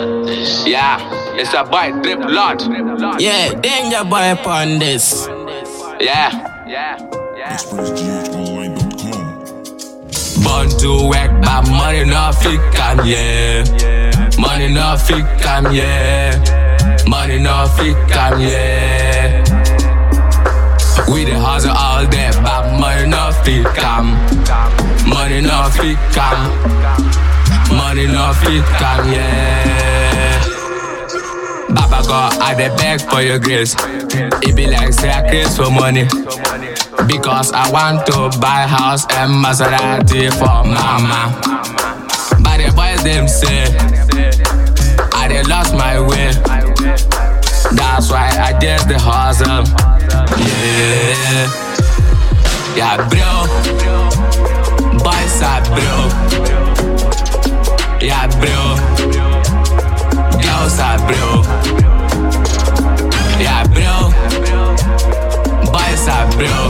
Yeah, it's a boy Drip Lord. Yeah, danger boy upon this. Yeah. ExpressGHOnline.com. Born to work, but money no fit come, yeah. Money no fit come, yeah. Money no fit come, yeah. We the hustle all day, but money no fit come. Money no fit come. Money no fit come, yeah. Baba God, I dey beg for your grace. It be like say I craze for money, because I want to buy house and Maserati for mama. But the boys them say I dey lost my way. That's why I just the hustle. Yeah, yeah, bro. Boys are bro. Yeah, bro. Girls are bro. Yeah, bro. Boys are bro.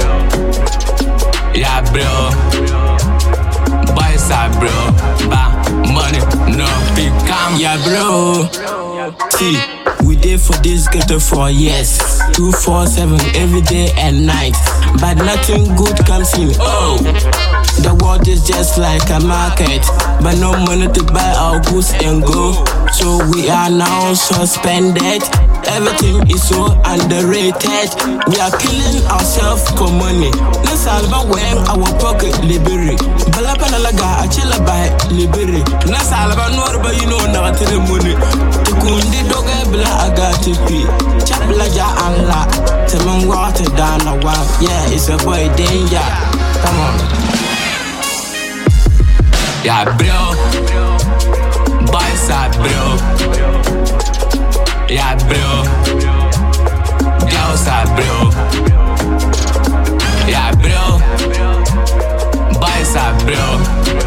Yeah, bro. Boys are bro. But money no fit come. Yeah, bro. See, we did for this ghetto for years. 247 every day and night. But nothing good comes in. Oh, the world is just like a market, but no money to buy our goods and go. So we are now suspended. Everything is so underrated. We are killing ourselves for money. Let's all about when our pocket liberate. Balapanalaga, I chill by liberate. Let's all about no, but you know not the money. The Kundi doga bla I got to pay. Chapelaja Allah. Taman water down a while. Yeah, it's a boy danger. Come on. Yeah, bro. Boys are bro. Yeah, bro. Girls are bro. Yeah, bro. Boys are bro.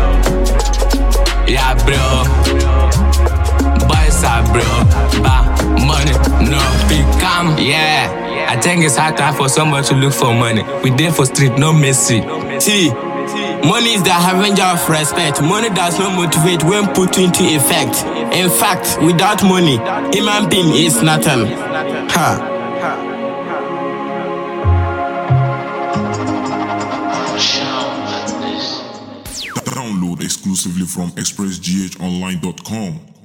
Yeah, bro. Boys are bro. But money no fit come. Yeah, I think it's hard time for someone to look for money. We there for street, no mercy. See, money is the harbinger of respect. Money does not motivate when put into effect. In fact, without money, human being is nothing. Download exclusively from ExpressGHOnline.com.